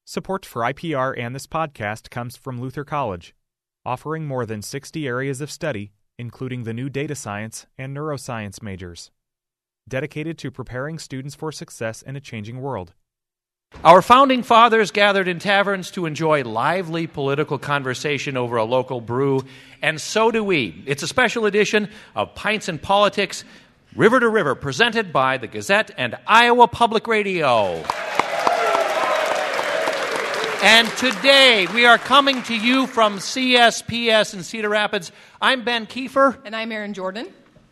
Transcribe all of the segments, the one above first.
Support for IPR and this podcast comes from Luther College, offering more than 60 areas of study, including the new data science and neuroscience majors, dedicated to preparing students for success in a changing world. Our founding fathers gathered in taverns to enjoy lively political conversation over a local brew, and so do we. It's a special edition of Pints and Politics, River to River, presented by the Gazette and Iowa Public Radio. And today we are coming to you from CSPS in Cedar Rapids. I'm Ben Kiefer. And I'm Erin Jordan.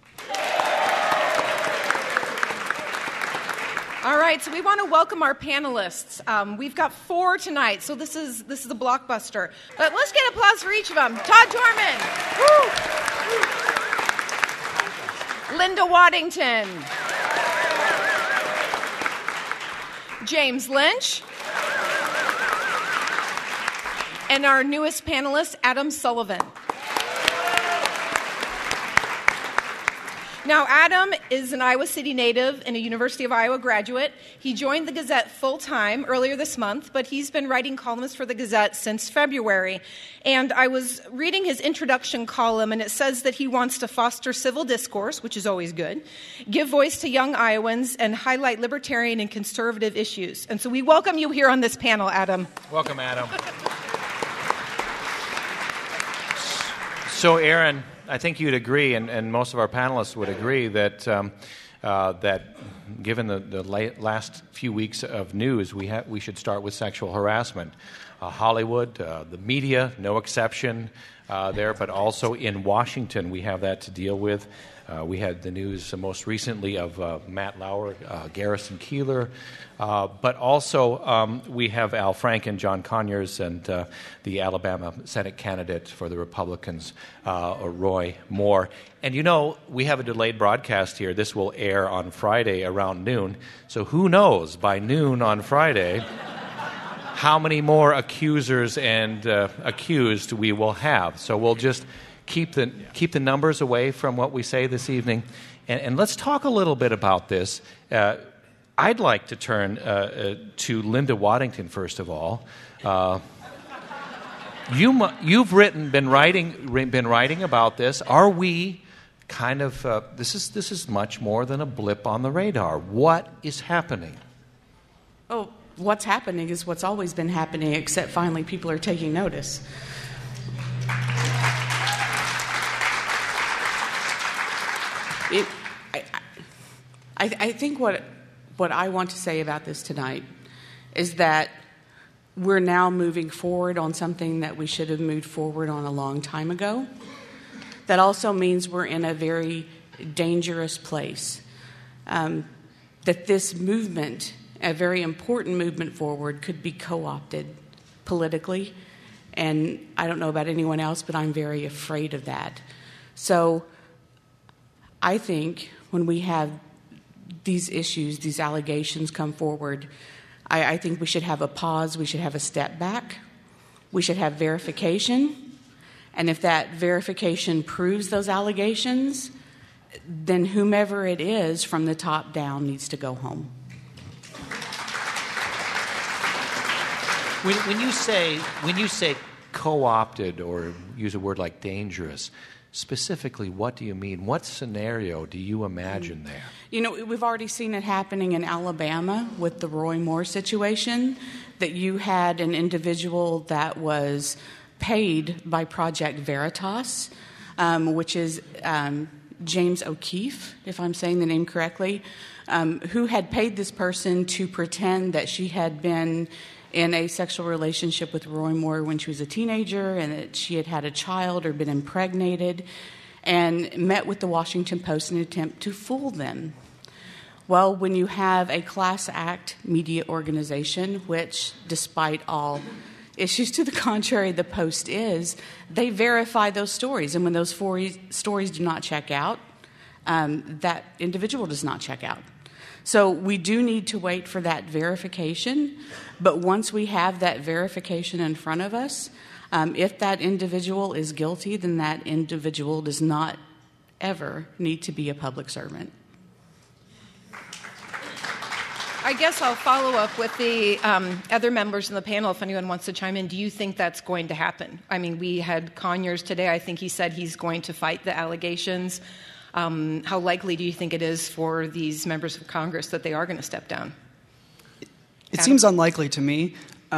All right, so we want to welcome our panelists. We've got 4 tonight, so this is a blockbuster. But let's get applause for each of them. Todd Dorman. Woo. Linda Waddington. James Lynch. And our newest panelist, Adam Sullivan. Now, Adam is an Iowa City native and a University of Iowa graduate. He joined the Gazette full-time earlier this month, but he's been writing columns for the Gazette since February. And I was reading his introduction column, and it says that he wants to foster civil discourse, which is always good, give voice to young Iowans, and highlight libertarian and conservative issues. And so we welcome you here on this panel, Adam. Welcome, Adam. So, Erin, I think you'd agree, and most of our panelists would agree, that that given the last few weeks of news, we should start with sexual harassment. Hollywood, the media, no exception there, but also in Washington we have that to deal with. We had the news most recently of Matt Lauer, Garrison Keillor, but also we have Al Franken, John Conyers, and the Alabama Senate candidate for the Republicans, Roy Moore. And you know, we have a delayed broadcast here. This will air on Friday around noon. So who knows, by noon on Friday, how many more accusers and accused we will have. So we'll just keep the numbers away from what we say this evening. And let's talk a little bit about this. I'd like to turn to Linda Waddington, first of all. You've been writing about this. Are we kind of this is much more than a blip on the radar? What is happening? Oh, what's happening is what's always been happening, except finally people are taking notice. I think what I want to say about this tonight is that we're now moving forward on something that we should have moved forward on a long time ago. That also means we're in a very dangerous place. That this movement, a very important movement forward, could be co-opted politically. And I don't know about anyone else, but I'm very afraid of that. So I think when we have these issues, these allegations come forward, I think we should have a pause, we should have a step back, we should have verification, and if that verification proves those allegations, then whomever it is from the top down needs to go home. When you say co-opted, or use a word like dangerous, specifically, what do you mean? What scenario do you imagine there? You know, we've already seen it happening in Alabama with the Roy Moore situation, that you had an individual that was paid by Project Veritas, which is James O'Keefe, if I'm saying the name correctly, who had paid this person to pretend that she had been in a sexual relationship with Roy Moore when she was a teenager, and that she had had a child or been impregnated, and met with the Washington Post in an attempt to fool them. Well, when you have a class act media organization, which, despite all issues to the contrary, the Post is, they verify those stories. And when those stories do not check out, that individual does not check out. So we do need to wait for that verification. But once we have that verification in front of us, if that individual is guilty, then that individual does not ever need to be a public servant. I guess I'll follow up with the other members in the panel if anyone wants to chime in. Do you think that's going to happen? I mean, we had Conyers today. I think he said he's going to fight the allegations. How likely do you think it is for these members of Congress that they are going to step down? It seems unlikely to me.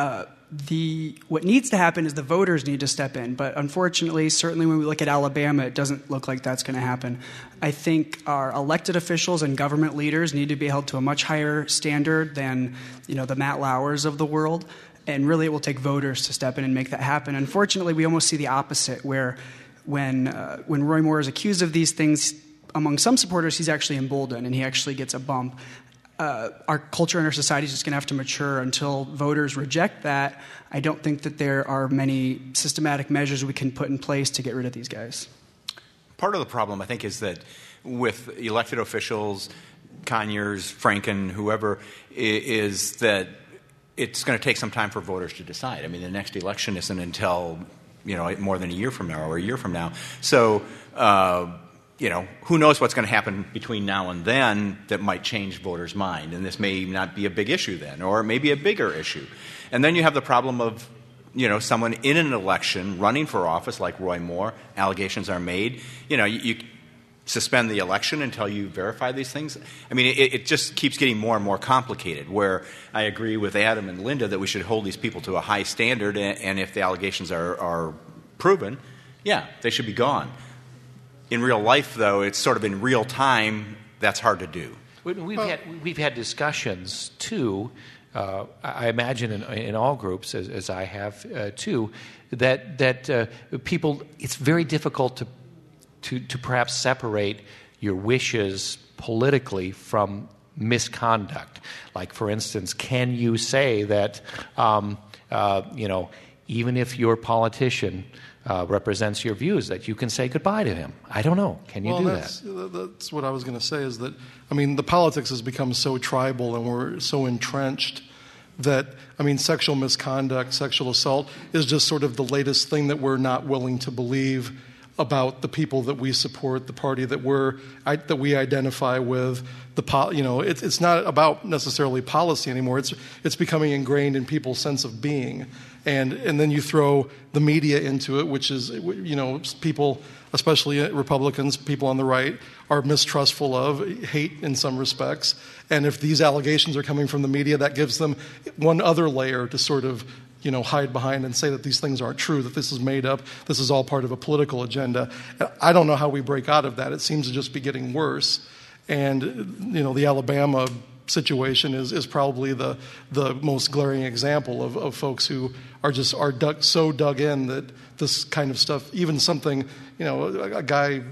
What needs to happen is the voters need to step in. But unfortunately, certainly when we look at Alabama, it doesn't look like that's going to happen. I think our elected officials and government leaders need to be held to a much higher standard than, the Matt Lauers of the world. And really, it will take voters to step in and make that happen. Unfortunately, we almost see the opposite, where when Roy Moore is accused of these things, among some supporters, he's actually emboldened and he actually gets a bump. Our culture and our society is just going to have to mature until voters reject that. I don't think that there are many systematic measures we can put in place to get rid of these guys. Part of the problem, I think, is that with elected officials, Conyers, Franken, whoever, is that it's going to take some time for voters to decide. I mean, the next election isn't until, more than a year from now or a year from now. So, who knows what's going to happen between now and then that might change voters' mind. And this may not be a big issue then, or maybe a bigger issue. And then you have the problem of, someone in an election running for office like Roy Moore, allegations are made. You suspend the election until you verify these things. I mean, it just keeps getting more and more complicated, where I agree with Adam and Linda that we should hold these people to a high standard, and if the allegations are proven, they should be gone. In real life, though, it's sort of in real time, that's hard to do. We've had discussions, too, I imagine in all groups, as I have, too, that people, it's very difficult to perhaps separate your wishes politically from misconduct. Like, for instance, can you say that, even if your politician represents your views, that you can say goodbye to him? I don't know. Can you do that? That's what I was going to say, is that, the politics has become so tribal and we're so entrenched that, sexual misconduct, sexual assault is just sort of the latest thing that we're not willing to believe about the people that we support, the party that we identify with. It's not about necessarily policy anymore. It's becoming ingrained in people's sense of being. And then you throw the media into it, which is, people, especially Republicans, people on the right, are mistrustful of, hate in some respects. And if these allegations are coming from the media, that gives them one other layer to sort of, hide behind and say that these things aren't true, that this is made up, this is all part of a political agenda. And I don't know how we break out of that. It seems to just be getting worse. And, the Alabama situation is probably the most glaring example of folks who are so dug in that this kind of stuff, even something, a guy,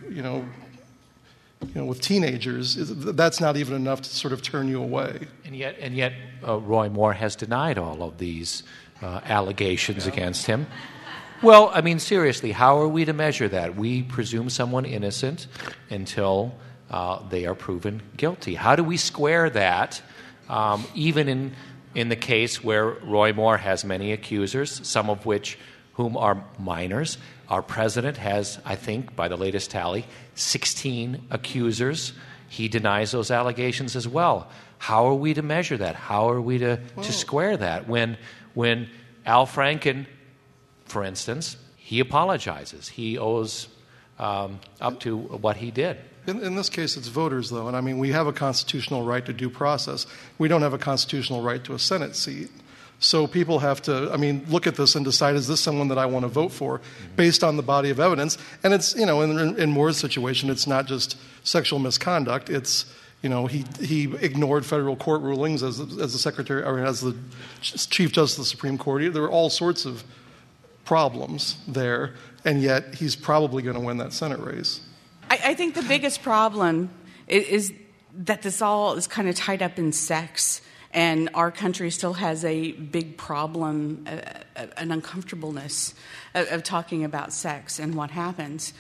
with teenagers, that's not even enough to sort of turn you away. And yet, Roy Moore has denied all of these allegations against him. Well, seriously, how are we to measure that? We presume someone innocent until they are proven guilty. How do we square that, even in the case where Roy Moore has many accusers, some of whom are minors? Our president has, I think, by the latest tally, 16 accusers. He denies those allegations as well. How are we to measure that? How are we to square that? When Al Franken, for instance, he apologizes. He owes up to what he did. In this case, it's voters, though. And we have a constitutional right to due process. We don't have a constitutional right to a Senate seat. So people have to, look at this and decide, is this someone that I want to vote for based on the body of evidence? And it's, in Moore's situation, it's not just sexual misconduct. It's, he ignored federal court rulings as the secretary, or as the Chief Justice of the Supreme Court. There were all sorts of problems there, and yet he's probably going to win that Senate race. I think the biggest problem is that this all is kind of tied up in sex, and our country still has a big problem, an uncomfortableness of talking about sex and what happens.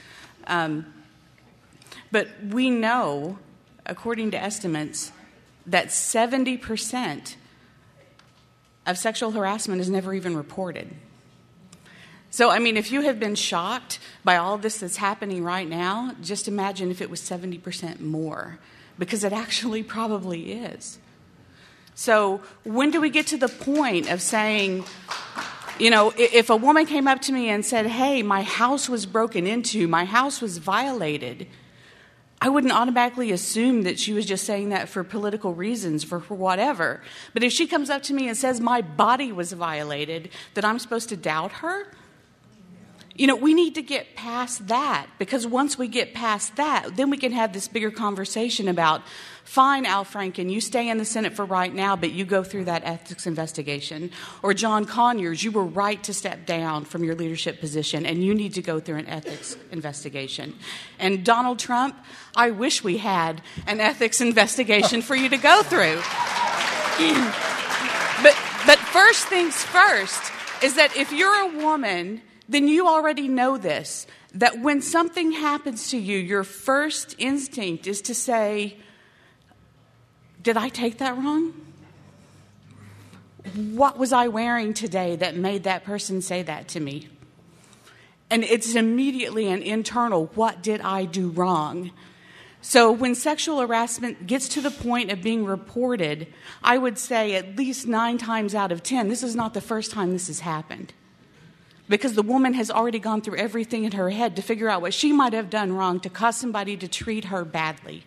But we know, according to estimates, that 70% of sexual harassment is never even reported. So, if you have been shocked by all this that's happening right now, just imagine if it was 70% more, because it actually probably is. So when do we get to the point of saying, you know, if a woman came up to me and said, hey, my house was broken into, my house was violated, I wouldn't automatically assume that she was just saying that for political reasons, for whatever. But if she comes up to me and says my body was violated, that I'm supposed to doubt her? You know, we need to get past that, because once we get past that, then we can have this bigger conversation about, fine, Al Franken, you stay in the Senate for right now, but you go through that ethics investigation. Or John Conyers, you were right to step down from your leadership position, and you need to go through an ethics investigation. And Donald Trump, I wish we had an ethics investigation for you to go through. But first things first is that if you're a woman, then you already know this, that when something happens to you, your first instinct is to say, did I take that wrong? What was I wearing today that made that person say that to me? And it's immediately an internal, what did I do wrong? So when sexual harassment gets to the point of being reported, I would say at least 9 times out of 10, this is not the first time this has happened. Because the woman has already gone through everything in her head to figure out what she might have done wrong to cause somebody to treat her badly.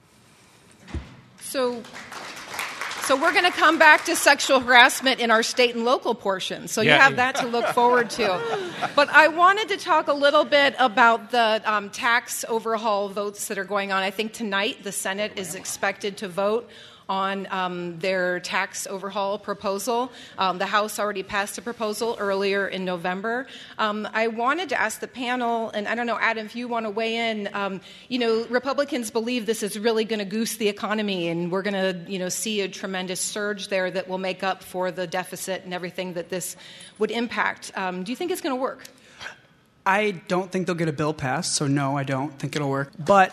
So we're going to come back to sexual harassment in our state and local portion. So you have that to look forward to. But I wanted to talk a little bit about the tax overhaul votes that are going on. I think tonight the Senate is expected to vote on their tax overhaul proposal. The House already passed a proposal earlier in November. I wanted to ask the panel, and I don't know, Adam, if you want to weigh in, Republicans believe this is really going to goose the economy, and we're going to, see a tremendous surge there that will make up for the deficit and everything that this would impact. Do you think it's going to work? I don't think they'll get a bill passed, so no, I don't think it'll work. But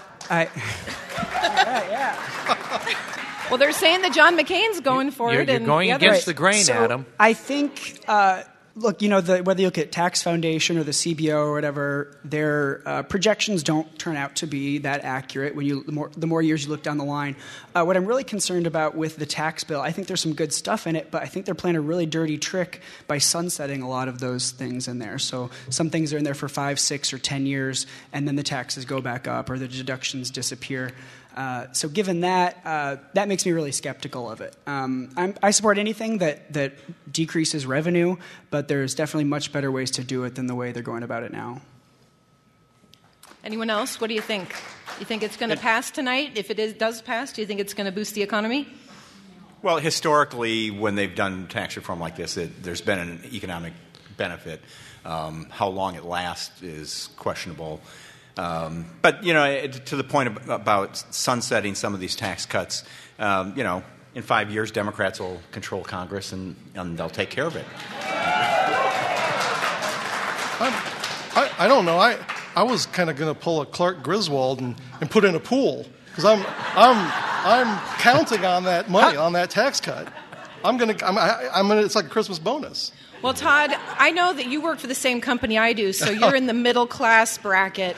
Well, they're saying that John McCain's going for it. You're going against the grain, so Adam. I think, look, whether you look at Tax Foundation or the CBO or whatever, their projections don't turn out to be that accurate when the more years you look down the line. What I'm really concerned about with the tax bill, I think there's some good stuff in it, but I think they're playing a really dirty trick by sunsetting a lot of those things in there. So some things are in there for 5, 6, or 10 years, and then the taxes go back up or the deductions disappear. So given that, that makes me really skeptical of it. I support anything that decreases revenue, but there's definitely much better ways to do it than the way they're going about it now. Anyone else? What do you think? You think it's going to pass tonight? If it does pass, do you think it's going to boost the economy? Well, historically, when they've done tax reform like this, there's been an economic benefit. How long it lasts is questionable. But, to the point about sunsetting some of these tax cuts, in 5 years, Democrats will control Congress and they'll take care of it. I don't know. I was kind of going to pull a Clark Griswold and put in a pool because I'm counting on that money, on that tax cut. I'm gonna. It's like a Christmas bonus. Well, Todd, I know that you work for the same company I do, so you're in the middle class bracket.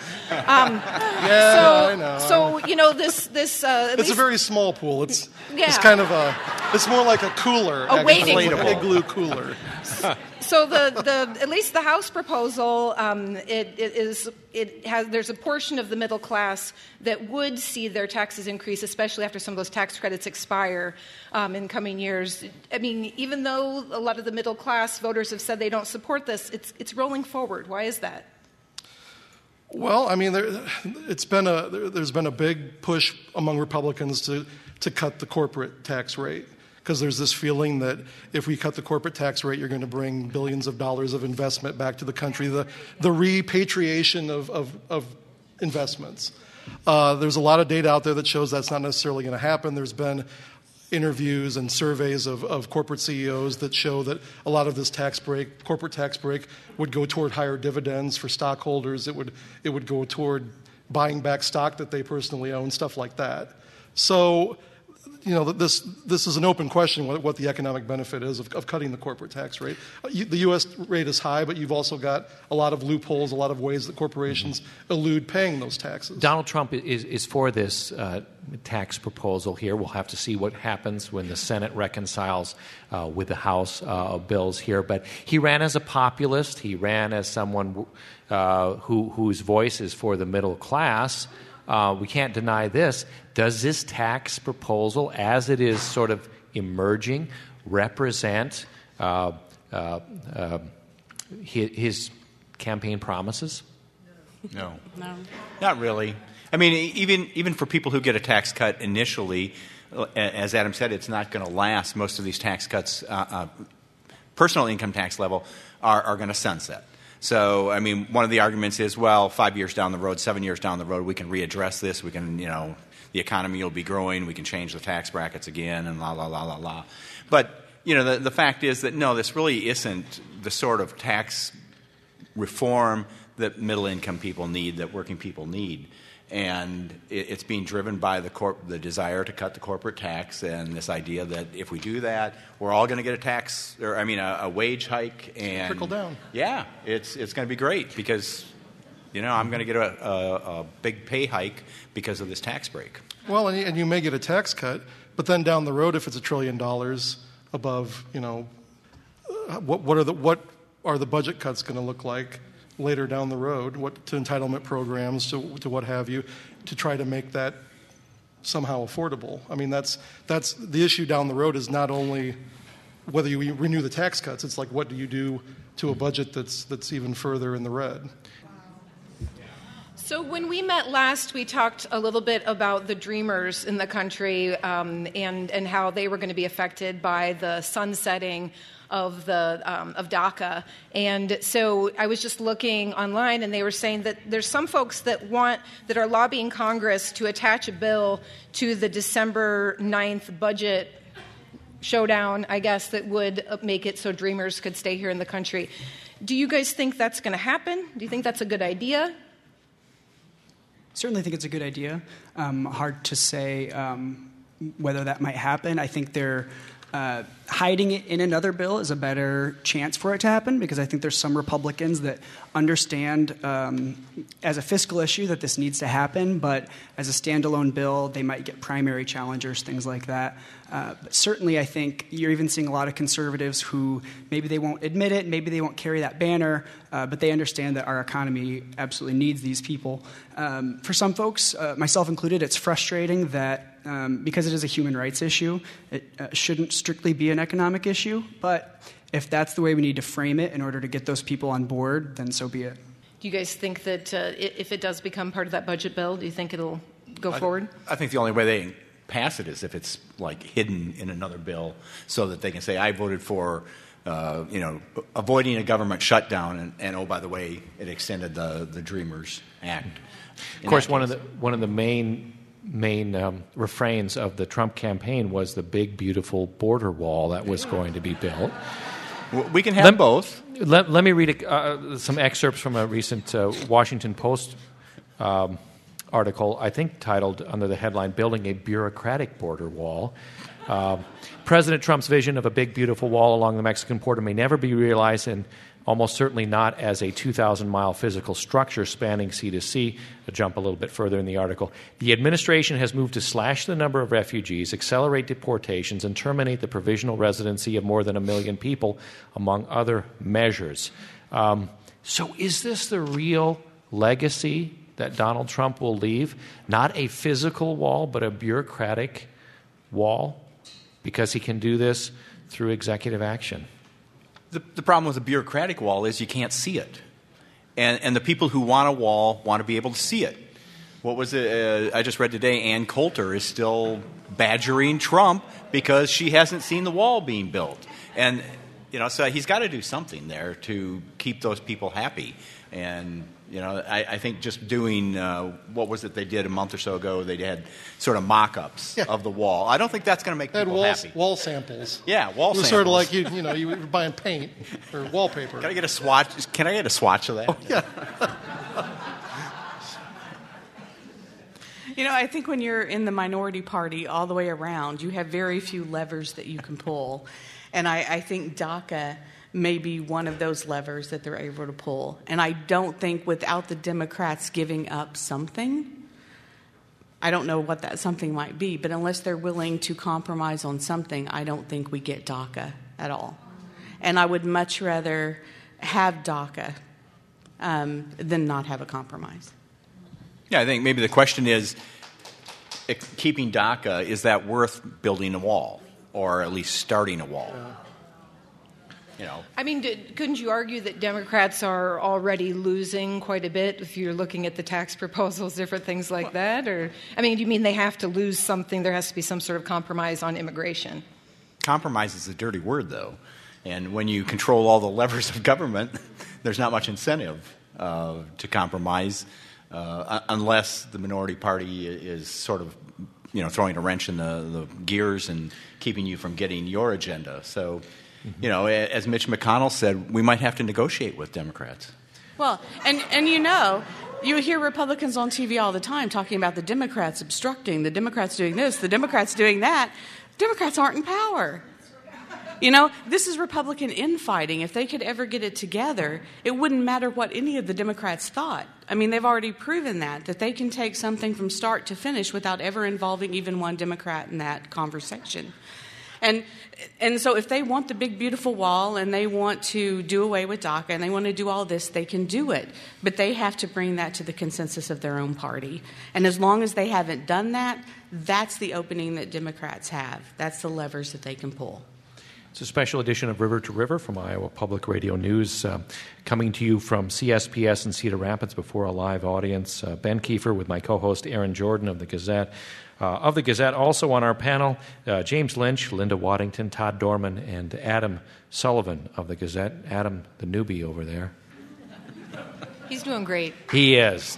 I know. So this. It's a very small pool. It's kind of it's more like a cooler, a waiting igloo cooler. So at least the House proposal, there's a portion of the middle class that would see their taxes increase, especially after some of those tax credits expire in coming years. I mean, even though a lot of the middle class voters have said they don't support this, it's rolling forward. Why is that? Well, I mean, there's been a big push among Republicans to cut the corporate tax rate. Because there's this feeling that if we cut the corporate tax rate, you're going to bring billions of dollars of investment back to the country, the repatriation of investments. There's a lot of data out there that shows that's not necessarily going to happen. There's been interviews and surveys of corporate CEOs that show that a lot of this corporate tax break, would go toward higher dividends for stockholders. It would go toward buying back stock that they personally own, stuff like that. So, this is an open question what the economic benefit is of cutting the corporate tax rate. The U.S. rate is high, but you've also got a lot of loopholes, a lot of ways that corporations elude paying those taxes. Donald Trump is for this tax proposal here. We'll have to see what happens when the Senate reconciles with the House bills here. But he ran as a populist. He ran as someone whose voice is for the middle class. We can't deny this. Does this tax proposal, as it is sort of emerging, represent his campaign promises? No. No. Not really. I mean, even for people who get a tax cut initially, as Adam said, it's not going to last. Most of these tax cuts, personal income tax level, are going to sunset. So, I mean, one of the arguments is, well, 5 years down the road, 7 years down the road, we can readdress this. We can, the economy will be growing. We can change the tax brackets again and la, la, la, la, la. But, the fact is that, no, this really isn't the sort of tax reform that middle-income people need, that working people need. And it's being driven by the desire to cut the corporate tax and this idea that if we do that, we're all going to get a wage hike. And trickle down. Yeah, it's going to be great because, I'm going to get a big pay hike because of this tax break. Well, and you may get a tax cut, but then down the road, if it's $1 trillion above, what are the budget cuts going to look like later down the road? What to entitlement programs, to what have you, to try to make that somehow affordable? I mean, that's the issue down the road. Is not only whether you renew the tax cuts. It's like, what do you do to a budget that's even further in the red? So when we met last, we talked a little bit about the dreamers in the country and how they were going to be affected by the sunsetting of DACA. And so I was just looking online, and they were saying that there's some folks that are lobbying Congress to attach a bill to the December 9th budget showdown, I guess, that would make it so dreamers could stay here in the country. Do you guys think that's going to happen? Do you think that's a good idea? Certainly think it's a good idea. Hard to say whether that might happen. I think they're hiding it in another bill is a better chance for it to happen, because I think there's some Republicans that understand as a fiscal issue that this needs to happen, but as a standalone bill, they might get primary challengers, things like that. But certainly I think you're even seeing a lot of conservatives who maybe they won't admit it, maybe they won't carry that banner, but they understand that our economy absolutely needs these people. For some folks, myself included, it's frustrating that because it is a human rights issue, it shouldn't strictly be an economic issue, but if that's the way we need to frame it in order to get those people on board, then so be it. Do you guys think that if it does become part of that budget bill, do you think it'll go forward? I think the only way they pass it is if it's like hidden in another bill, so that they can say, I voted for avoiding a government shutdown, and oh, by the way, it extended the Dreamers Act. Of course, one of the main refrains of the Trump campaign was the big, beautiful border wall that was going to be built. We can have both. Let me read some excerpts from a recent Washington Post article, I think titled under the headline, Building a Bureaucratic Border Wall. President Trump's vision of a big, beautiful wall along the Mexican border may never be realized, and almost certainly not as a 2,000-mile physical structure spanning sea to sea. I'll jump a little bit further in the article. The administration has moved to slash the number of refugees, accelerate deportations, and terminate the provisional residency of more than 1 million people, among other measures. So is this the real legacy that Donald Trump will leave? Not a physical wall, but a bureaucratic wall? Because he can do this through executive action. The problem with the bureaucratic wall is you can't see it. And the people who want a wall want to be able to see it. What was it? I just read today, Ann Coulter is still badgering Trump because she hasn't seen the wall being built. And, so he's got to do something there to keep those people happy. And, I think just doing, what was it they did a month or so ago? They had sort of mock-ups of the wall. I don't think that's going to make people happy. Wall samples. Yeah, wall samples. It was sort of like you were buying paint or wallpaper. Can I get a swatch? Can I get a swatch of that? Oh, yeah. I think when you're in the minority party all the way around, you have very few levers that you can pull. And I think DACA may be one of those levers that they're able to pull. And I don't think without the Democrats giving up something, I don't know what that something might be, but unless they're willing to compromise on something, I don't think we get DACA at all. And I would much rather have DACA than not have a compromise. Yeah, I think maybe the question is, keeping DACA, is that worth building a wall, or at least starting a wall? I mean, couldn't you argue that Democrats are already losing quite a bit if you're looking at the tax proposals, different things like that? Or, I mean, do you mean they have to lose something? There has to be some sort of compromise on immigration. Compromise is a dirty word, though. And when you control all the levers of government, there's not much incentive to compromise unless the minority party is sort of, throwing a wrench in the gears and keeping you from getting your agenda. So, as Mitch McConnell said, we might have to negotiate with Democrats. Well, and you hear Republicans on TV all the time talking about the Democrats obstructing, the Democrats doing this, the Democrats doing that. Democrats aren't in power. This is Republican infighting. If they could ever get it together, it wouldn't matter what any of the Democrats thought. I mean, they've already proven that they can take something from start to finish without ever involving even one Democrat in that conversation. And so if they want the big, beautiful wall and they want to do away with DACA and they want to do all this, they can do it. But they have to bring that to the consensus of their own party. And as long as they haven't done that, that's the opening that Democrats have. That's the levers that they can pull. It's a special edition of River to River from Iowa Public Radio News, coming to you from CSPS in Cedar Rapids before a live audience. Ben Kiefer with my co-host Aaron Jordan of the Gazette. Also on our panel, James Lynch, Linda Waddington, Todd Dorman, and Adam Sullivan of the Gazette. Adam, the newbie over there. He's doing great. He is.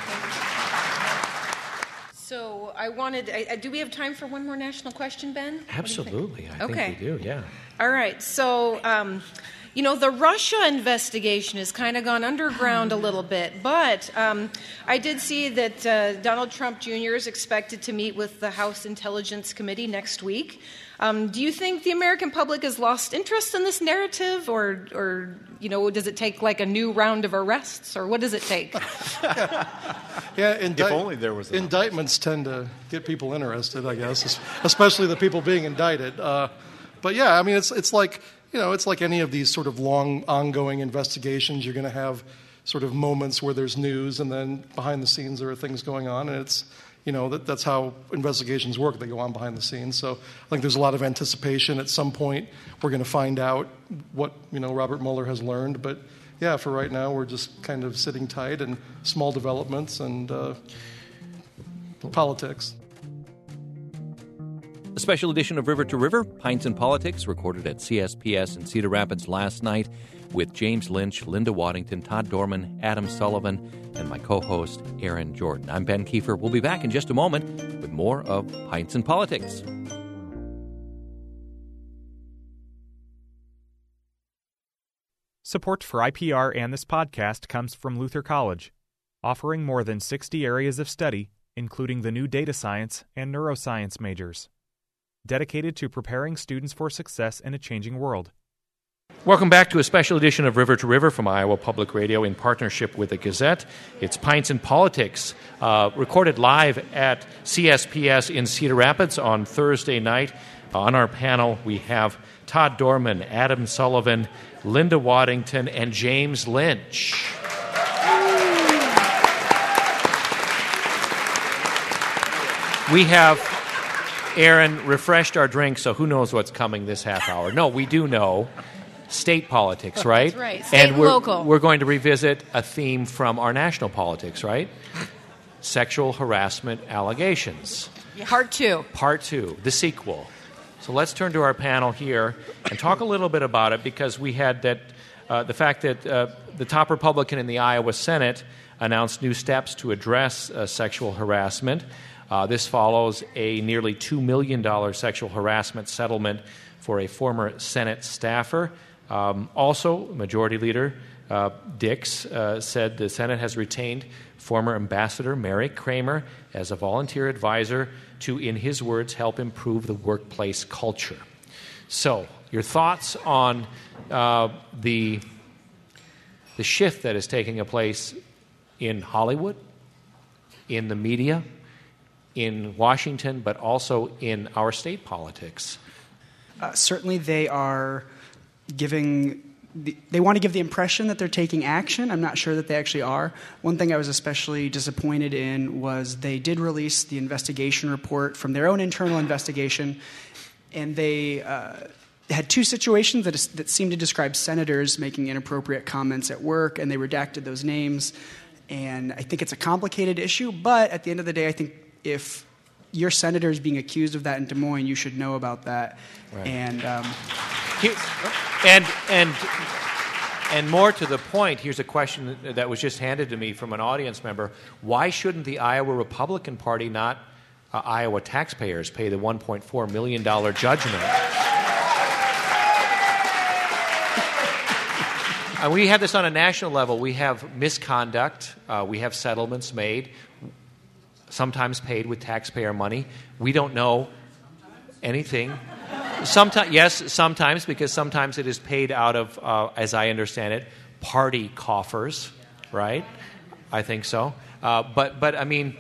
So do we have time for one more national question, Ben? Absolutely. I think we do, yeah. All right. So, the Russia investigation has kind of gone underground a little bit, but I did see that Donald Trump Jr. is expected to meet with the House Intelligence Committee next week. Do you think the American public has lost interest in this narrative, or does it take like a new round of arrests, or what does it take? Yeah, if only there was indictments tend to get people interested, I guess, especially the people being indicted. But yeah, I mean, it's like any of these sort of long, ongoing investigations. You're going to have sort of moments where there's news, and then behind the scenes there are things going on, and it's that's how investigations work. They go on behind the scenes. So I think there's a lot of anticipation. At some point, we're going to find out what Robert Mueller has learned. But yeah, for right now, we're just kind of sitting tight and small developments and politics. A special edition of River to River, Pints and Politics, recorded at CSPS in Cedar Rapids last night with James Lynch, Linda Waddington, Todd Dorman, Adam Sullivan, and my co-host, Aaron Jordan. I'm Ben Kiefer. We'll be back in just a moment with more of Pints and Politics. Support for IPR and this podcast comes from Luther College, offering more than 60 areas of study, including the new data science and neuroscience majors, dedicated to preparing students for success in a changing world. Welcome back to a special edition of River to River from Iowa Public Radio in partnership with the Gazette. It's Pints and Politics, recorded live at CSPS in Cedar Rapids on Thursday night. On our panel, we have Todd Dorman, Adam Sullivan, Linda Waddington, and James Lynch. We have, Aaron, refreshed our drinks, so who knows what's coming this half hour. No, we do know. State politics, right? That's right. State and local. We're going to revisit a theme from our national politics, right? Sexual harassment allegations. Part 2. Part 2, the sequel. So let's turn to our panel here and talk a little bit about it, because we had that the fact that the top Republican in the Iowa Senate announced new steps to address sexual harassment. This follows a nearly $2 million sexual harassment settlement for a former Senate staffer. Also, Majority Leader Dix said the Senate has retained former Ambassador Mary Kramer as a volunteer advisor to, in his words, help improve the workplace culture. So, your thoughts on the shift that is taking place in Hollywood, in the media, in Washington, but also in our state politics? Certainly they are they want to give the impression that they're taking action. I'm not sure that they actually are. One thing I was especially disappointed in was they did release the investigation report from their own internal investigation, and they had two situations that seemed to describe senators making inappropriate comments at work, and they redacted those names. And I think it's a complicated issue, but at the end of the day, I think if your senator is being accused of that in Des Moines, you should know about that. Right. And more to the point, here's a question that was just handed to me from an audience member. Why shouldn't the Iowa Republican Party, not Iowa taxpayers, pay the $1.4 million judgment? We have this on a national level. We have misconduct. We have settlements made, sometimes paid with taxpayer money. We don't know anything. Sometimes, yes, sometimes, because sometimes it is paid out of, as I understand it, party coffers, right? I think so. But I mean,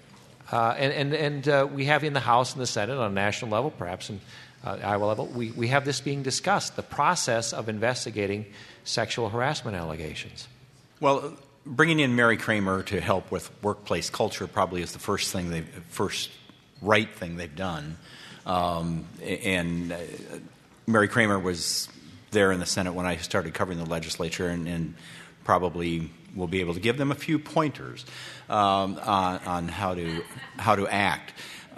we have in the House and the Senate on a national level, perhaps in Iowa level, we have this being discussed, the process of investigating sexual harassment allegations. Well, bringing in Mary Kramer to help with workplace culture probably is the first right thing they've done. And Mary Kramer was there in the Senate when I started covering the legislature, and probably will be able to give them a few pointers on how to act.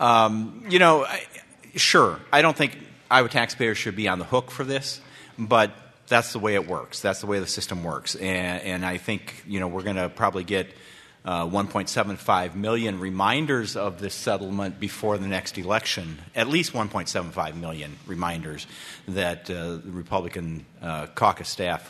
Sure, I don't think Iowa taxpayers should be on the hook for this, but that's the way it works. That's the way the system works, and I think we're going to probably get 1.75 million reminders of this settlement before the next election. At least 1.75 million reminders that the Republican caucus staff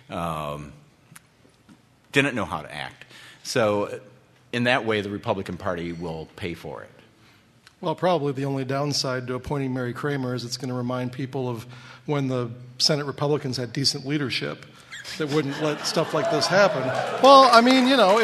didn't know how to act. So, in that way, the Republican Party will pay for it. Well, probably the only downside to appointing Mary Kramer is it's going to remind people of when the Senate Republicans had decent leadership that wouldn't let stuff like this happen. Well, I mean,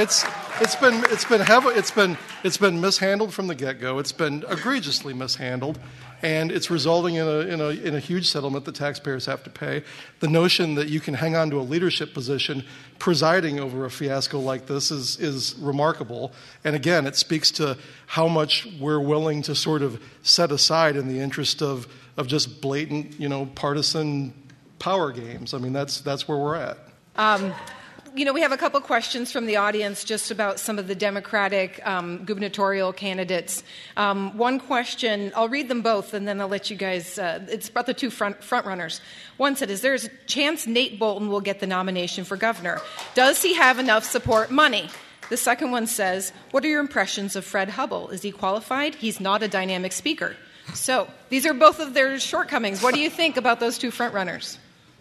it's been mishandled from the get-go. It's been egregiously mishandled, and it's resulting in a huge settlement that taxpayers have to pay. The notion that you can hang on to a leadership position presiding over a fiasco like this is remarkable. And again, it speaks to how much we're willing to sort of set aside in the interest of just blatant, partisan power games. I mean, that's where we're at. We have a couple questions from the audience just about some of the Democratic gubernatorial candidates. One question, I'll read them both, and then I'll let you guys, it's about the two front runners. One said, is there a chance Nate Bolton will get the nomination for governor? Does he have enough support money? The second one says, what are your impressions of Fred Hubbell? Is he qualified? He's not a dynamic speaker. So these are both of their shortcomings. What do you think about those two front runners?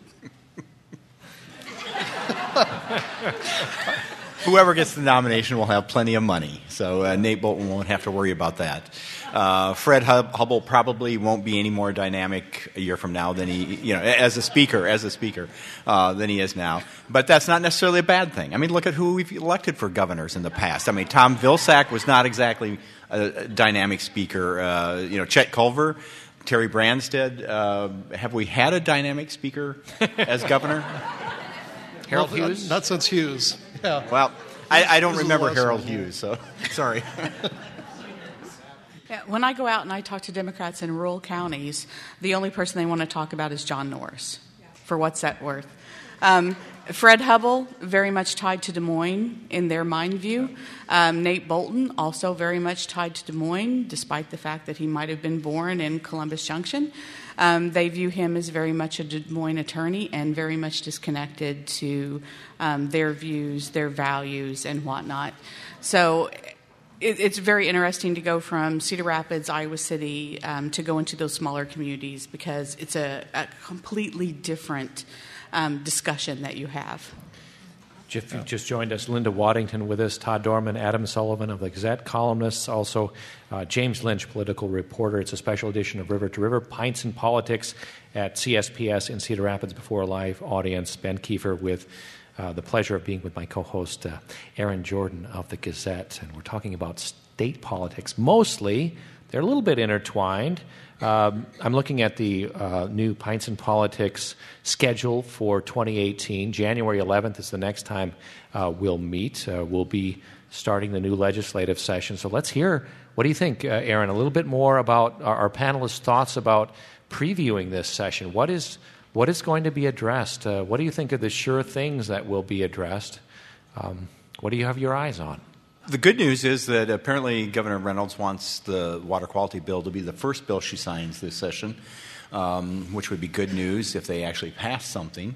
Whoever gets the nomination will have plenty of money, so Nate Bolton won't have to worry about that. Fred Hubbell probably won't be any more dynamic a year from now than he, as a speaker, than he is now. But that's not necessarily a bad thing. I mean, look at who we've elected for governors in the past. I mean, Tom Vilsack was not exactly a dynamic speaker. Chet Culver, Terry Branstad. Have we had a dynamic speaker as governor? Harold Hughes? Not since Hughes. Yeah. Well, I don't remember Harold Hughes, so sorry. Yeah, when I go out and I talk to Democrats in rural counties, the only person they want to talk about is John Norris, for what's that worth. Fred Hubbell, very much tied to Des Moines in their mind view. Nate Bolton, also very much tied to Des Moines, despite the fact that he might have been born in Columbus Junction. They view him as very much a Des Moines attorney and very much disconnected to their views, their values, and whatnot. So it's very interesting to go from Cedar Rapids, Iowa City, to go into those smaller communities because it's a completely different discussion that you have. If you just joined us, Linda Waddington with us, Todd Dorman, Adam Sullivan of the Gazette, columnists, also James Lynch, political reporter. It's a special edition of River to River, Pints and Politics at CSPS in Cedar Rapids before a live audience. Ben Kiefer with the pleasure of being with my co-host, Aaron Jordan of the Gazette. And we're talking about state politics. Mostly, they're a little bit intertwined. I'm looking at the new Pints and Politics schedule for 2018. January 11th is the next time we'll meet. We'll be starting the new legislative session. So let's hear, what do you think, Aaron, a little bit more about our panelists' thoughts about previewing this session. What is going to be addressed? What do you think are the sure things that will be addressed? What do you have your eyes on? The good news is that apparently Governor Reynolds wants the water quality bill to be the first bill she signs this session, which would be good news if they actually pass something.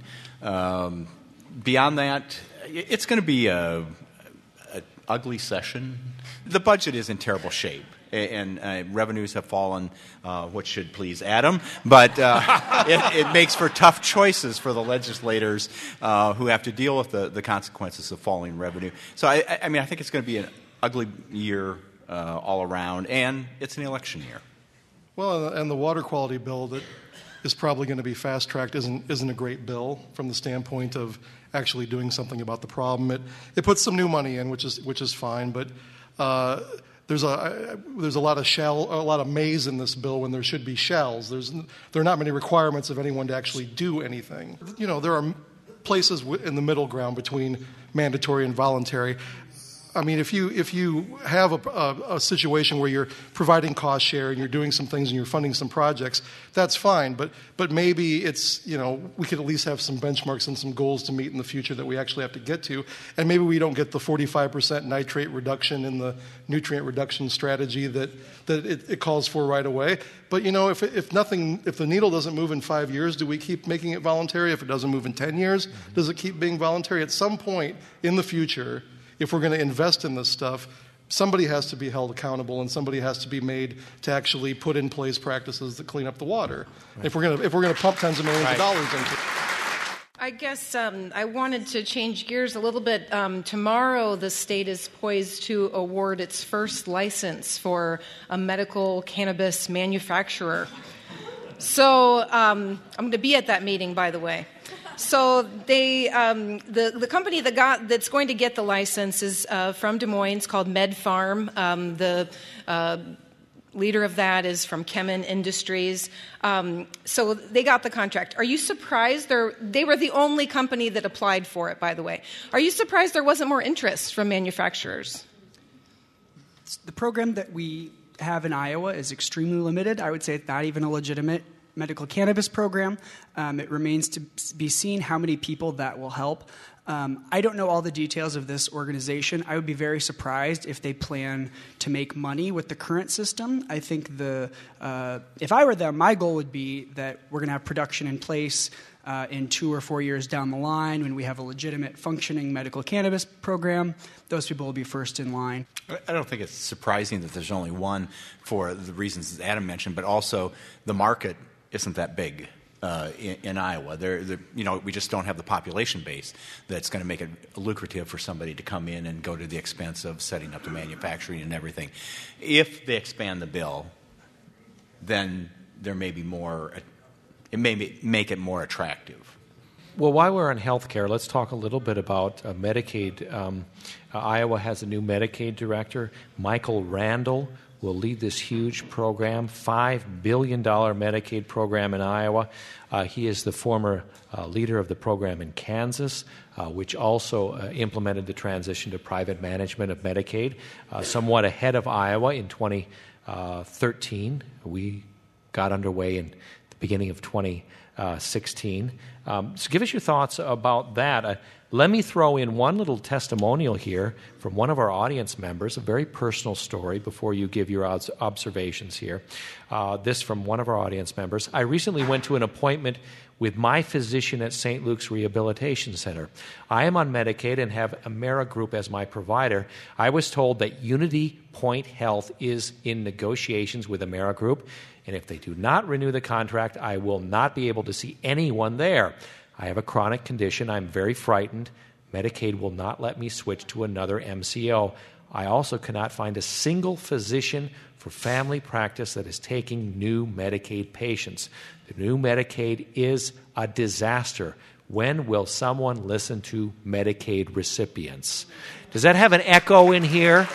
Beyond that, it's going to be an ugly session. The budget is in terrible shape, and revenues have fallen, which should please Adam, but it makes for tough choices for the legislators who have to deal with the consequences of falling revenue. So, I think it's going to be an ugly year all around, and it's an election year. Well, and the water quality bill that is probably going to be fast-tracked isn't a great bill from the standpoint of actually doing something about the problem. It puts some new money in, which is fine, but there's a lot of mays in this bill when there should be shalls. There are not many requirements of anyone to actually do anything. There are places in the middle ground between mandatory and voluntary. I mean, if you have a situation where you're providing cost share and you're doing some things and you're funding some projects, that's fine. But maybe it's, we could at least have some benchmarks and some goals to meet in the future that we actually have to get to. And maybe we don't get the 45% nitrate reduction in the nutrient reduction strategy that it calls for right away. But if the needle doesn't move in 5 years, do we keep making it voluntary? If it doesn't move in 10 years, does it keep being voluntary? At some point in the future, if we're going to invest in this stuff, somebody has to be held accountable, and somebody has to be made to actually put in place practices that clean up the water. Right. If we're going to pump tens of millions of dollars into it. I guess I wanted to change gears a little bit. Tomorrow, the state is poised to award its first license for a medical cannabis manufacturer. So I'm going to be at that meeting, by the way. So they, the company that's going to get the license is from Des Moines. It's called MedPharm. The leader of that is from Kemin Industries. So they got the contract. Are you surprised? They were the only company that applied for it, by the way. Are you surprised there wasn't more interest from manufacturers? The program that we have in Iowa is extremely limited. I would say it's not even a legitimate medical cannabis program. It remains to be seen how many people that will help. I don't know all the details of this organization. I would be very surprised if they plan to make money with the current system. I think if I were them, my goal would be that we're going to have production in place in 2 or 4 years down the line when we have a legitimate functioning medical cannabis program. Those people will be first in line. I don't think it's surprising that there's only one for the reasons that Adam mentioned, but also the market isn't that big in Iowa. We just don't have the population base that's going to make it lucrative for somebody to come in and go to the expense of setting up the manufacturing and everything. If they expand the bill, then there may be more. It may make it more attractive. Well, while we're on health care, let's talk a little bit about Medicaid. Iowa has a new Medicaid director, Michael Randall, will lead this huge program, $5 billion Medicaid program in Iowa. He is the former leader of the program in Kansas, which also implemented the transition to private management of Medicaid, somewhat ahead of Iowa in 2013. We got underway in the beginning of 2016. So give us your thoughts about that. Let me throw in one little testimonial here from one of our audience members, a very personal story before you give your observations here. This from one of our audience members. I recently went to an appointment with my physician at St. Luke's Rehabilitation Center. I am on Medicaid and have Amerigroup as my provider. I was told that Unity Point Health is in negotiations with Amerigroup, and if they do not renew the contract, I will not be able to see anyone there. I have a chronic condition. I'm very frightened. Medicaid will not let me switch to another MCO. I also cannot find a single physician for family practice that is taking new Medicaid patients. The new Medicaid is a disaster. When will someone listen to Medicaid recipients? Does that have an echo in here?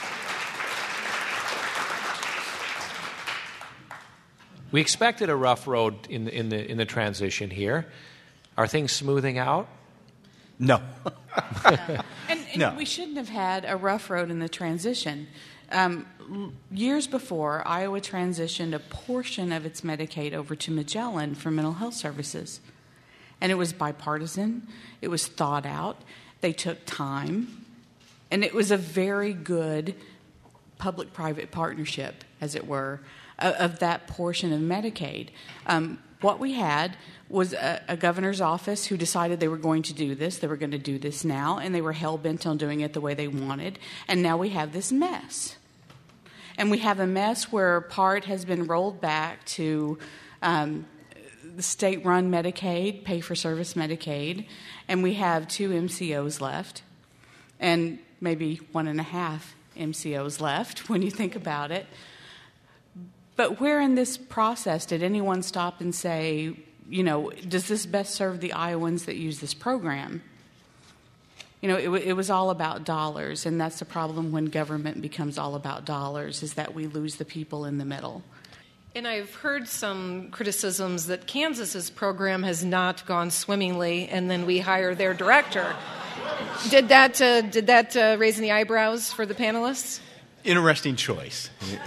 We expected a rough road in the transition here. Are things smoothing out? No. And No. we shouldn't have had a rough road in the transition. Years before, Iowa transitioned a portion of its Medicaid over to Magellan for mental health services. And it was bipartisan. It was thought out. They took time. And it was a very good public-private partnership, as it were, of that portion of Medicaid. What we had was a governor's office who decided they were going to do this. They were going to do this now, and they were hell-bent on doing it the way they wanted. And now we have this mess. And we have a mess where part has been rolled back to the state-run Medicaid, pay-for-service Medicaid, and we have 2 MCOs left, and maybe 1.5 MCOs left when you think about it. But where in this process did anyone stop and say, does this best serve the Iowans that use this program? It was all about dollars, and that's the problem when government becomes all about dollars, is that we lose the people in the middle. And I've heard some criticisms that Kansas's program has not gone swimmingly, and then we hire their director. Did that raise any eyebrows for the panelists? Interesting choice.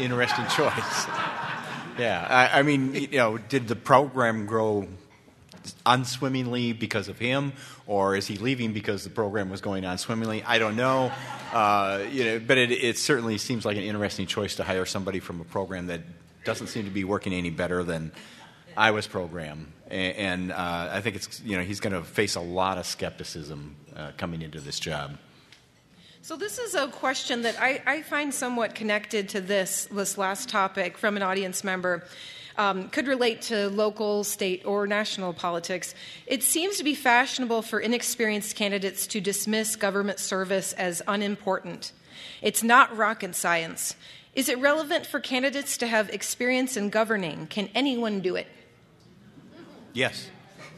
Yeah, I mean, did the program grow unswimmingly because of him, or is he leaving because the program was going on swimmingly? I don't know. But it certainly seems like an interesting choice to hire somebody from a program that doesn't seem to be working any better than Iowa's program. And I think it's he's going to face a lot of skepticism coming into this job. So this is a question that I find somewhat connected to this last topic from an audience member. Could relate to local, state, or national politics. It seems to be fashionable for inexperienced candidates to dismiss government service as unimportant. It's not rocket science. Is it relevant for candidates to have experience in governing? Can anyone do it? Yes.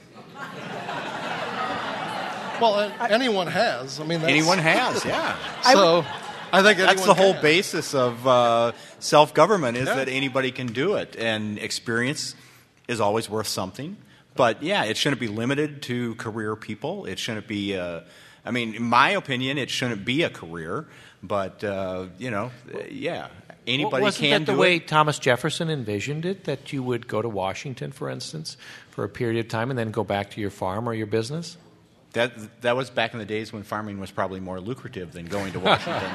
Well, anyone has. Anyone has, yeah. So I think that's the whole basis of self-government is that anybody can do it, and experience is always worth something. But yeah, it shouldn't be limited to career people. It shouldn't be. In my opinion, it shouldn't be a career. But yeah, anybody wasn't can that the do way it. Thomas Jefferson envisioned it? That you would go to Washington, for instance, for a period of time, and then go back to your farm or your business. That was back in the days when farming was probably more lucrative than going to Washington.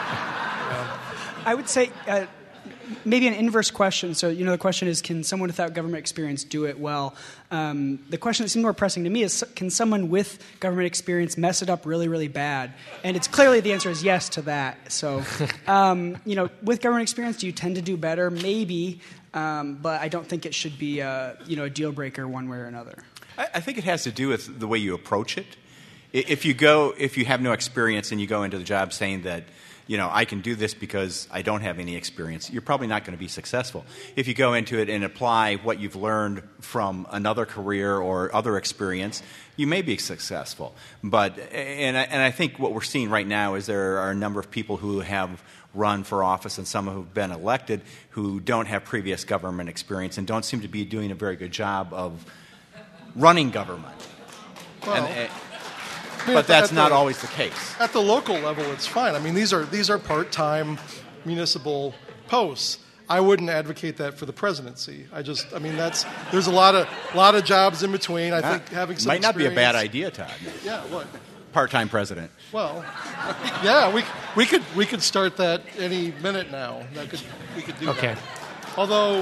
I would say maybe an inverse question. So, the question is, can someone without government experience do it well? The question that seems more pressing to me is, can someone with government experience mess it up really, really bad? And it's clearly the answer is yes to that. So, with government experience, do you tend to do better? Maybe, but I don't think it should be a deal breaker one way or another. I think it has to do with the way you approach it. If you have no experience and you go into the job saying that, I can do this because I don't have any experience, you're probably not going to be successful. If you go into it and apply what you've learned from another career or other experience, you may be successful. But I think what we're seeing right now is there are a number of people who have run for office and some who've been elected who don't have previous government experience and don't seem to be doing a very good job of running government. Well, but that's not always the case. At the local level, it's fine. These are part-time municipal posts. I wouldn't advocate that for the presidency. There's a lot of jobs in between. I think having some might not experience, be a bad idea, Todd. Yeah, what? Part-time president. Well, yeah, we could start that any minute now. We could do that. Although,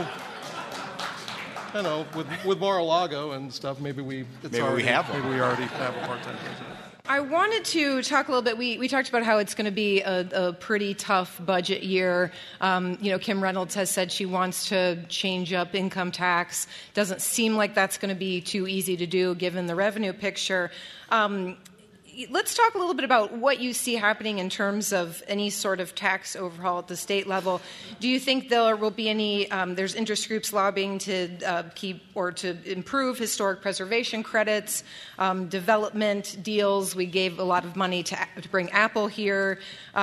with Mar-a-Lago and stuff, maybe we already have a part-time president. I wanted to talk a little bit. We talked about how it's going to be a pretty tough budget year. Kim Reynolds has said she wants to change up income tax. Doesn't seem like that's going to be too easy to do given the revenue picture. Let's talk a little bit about what you see happening in terms of any sort of tax overhaul at the state level. Do you think there will be any, there's interest groups lobbying to keep or to improve historic preservation credits, development deals? We gave a lot of money to bring Apple here.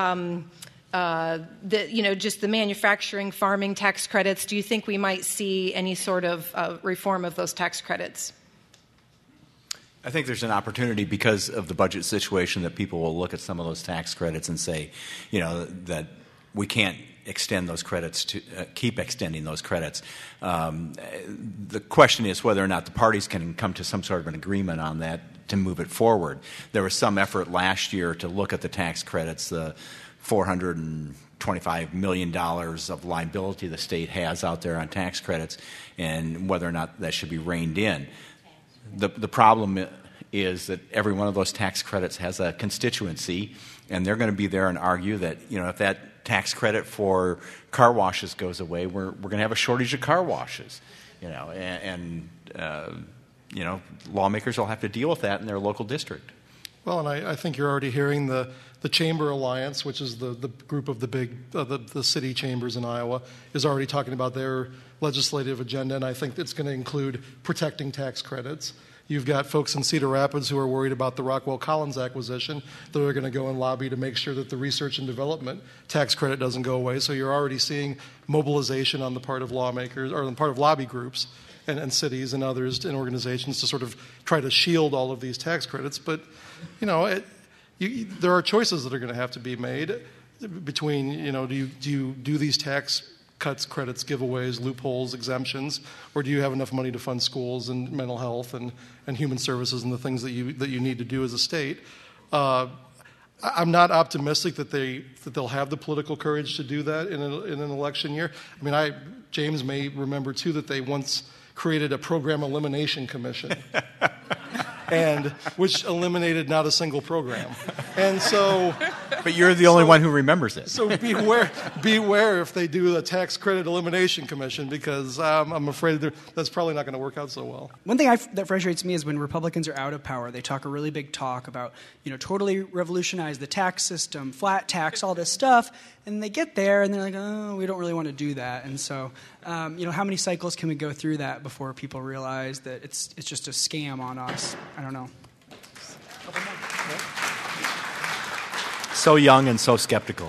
Just the manufacturing, farming tax credits. Do you think we might see any sort of reform of those tax credits? I think there's an opportunity because of the budget situation that people will look at some of those tax credits and say, that we can't extend those credits to keep extending those credits. The question is whether or not the parties can come to some sort of an agreement on that to move it forward. There was some effort last year to look at the tax credits, the $425 million of liability the state has out there on tax credits, and whether or not that should be reined in. The problem is that every one of those tax credits has a constituency, and they're going to be there and argue that, if that tax credit for car washes goes away, we're going to have a shortage of car washes, and lawmakers will have to deal with that in their local district. Well, and I think you're already hearing the Chamber Alliance, which is the group of the city chambers in Iowa, is already talking about their legislative agenda, and I think it's going to include protecting tax credits. You've got folks in Cedar Rapids who are worried about the Rockwell Collins acquisition that are going to go and lobby to make sure that the research and development tax credit doesn't go away. So you're already seeing mobilization on the part of lawmakers or on the part of lobby groups and cities and others and organizations to sort of try to shield all of these tax credits. But, there are choices that are going to have to be made between, do you do these tax cuts, credits, giveaways, loopholes, exemptions, or do you have enough money to fund schools and mental health and human services and the things that you need to do as a state? I'm not optimistic that they'll have the political courage to do that in an election year. I mean, James may remember too that they once created a program elimination commission. And which eliminated not a single program. And so... But you're the only one who remembers it. So beware if they do a tax credit elimination commission, because I'm afraid that's probably not going to work out so well. One thing that frustrates me is when Republicans are out of power, they talk a really big talk about, totally revolutionize the tax system, flat tax, all this stuff, and they get there and they're like, oh, we don't really want to do that. And so, how many cycles can we go through that before people realize that it's just a scam on us? I don't know. So young and so skeptical.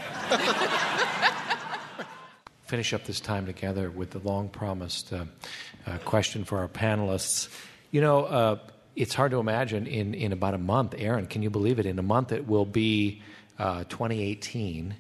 Finish up this time together with the long-promised question for our panelists. It's hard to imagine in about a month, Aaron, can you believe it? In a month it will be 2018.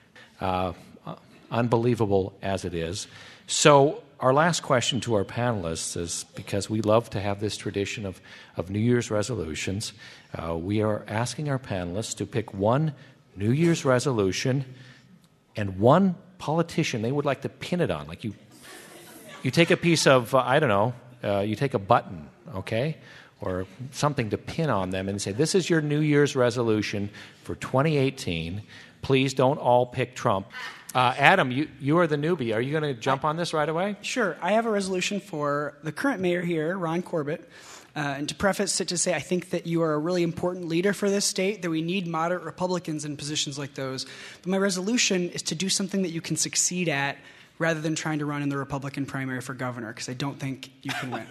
Unbelievable as it is. So our last question to our panelists is, because we love to have this tradition of New Year's resolutions, we are asking our panelists to pick one New Year's resolution and one politician they would like to pin it on. Like you take a piece of, you take a button, okay, or something to pin on them and say, this is your New Year's resolution for 2018. Please don't all pick Trump. Adam, you are the newbie. Are you going to jump on this right away? Sure. I have a resolution for the current mayor here, Ron Corbett. And to preface it, to say I think that you are a really important leader for this state, that we need moderate Republicans in positions like those. But my resolution is to do something that you can succeed at rather than trying to run in the Republican primary for governor, because I don't think you can win.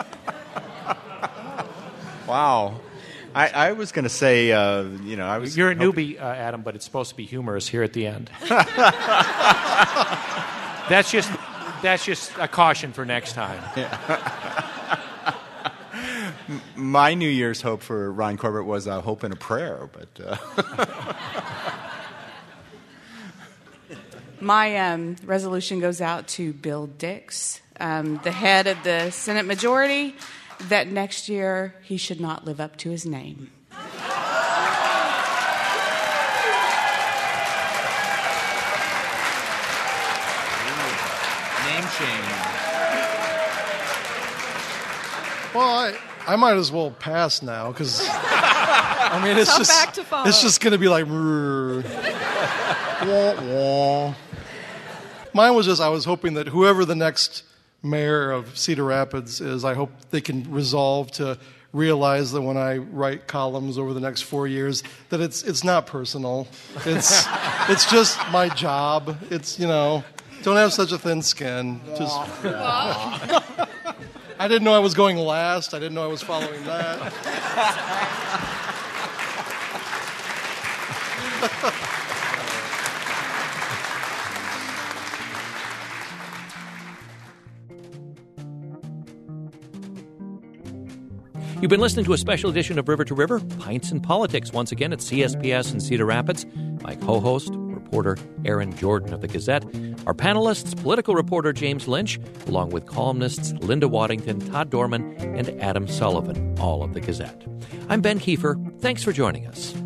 Wow. I was going to say, You're a newbie, Adam, but it's supposed to be humorous here at the end. That's just a caution for next time. Yeah. My New Year's hope for Ron Corbett was a hope and a prayer, but... My resolution goes out to Bill Dix, the head of the Senate majority, that next year he should not live up to his name. Name change. Well, I might as well pass now because I mean it's Tough act to follow. just going to be like wah, wah. Mine was just I was hoping that whoever the next mayor of Cedar Rapids is, I hope they can resolve to realize that when I write columns over the next 4 years that it's not personal. It's just my job. It's, don't have such a thin skin. Just I didn't know I was going last. I didn't know I was following that. You've been listening to a special edition of River to River, Pints and Politics, once again at CSPS in Cedar Rapids. My co-host, reporter Aaron Jordan of the Gazette. Our panelists, political reporter James Lynch, along with columnists Linda Waddington, Todd Dorman, and Adam Sullivan, all of the Gazette. I'm Ben Kiefer. Thanks for joining us.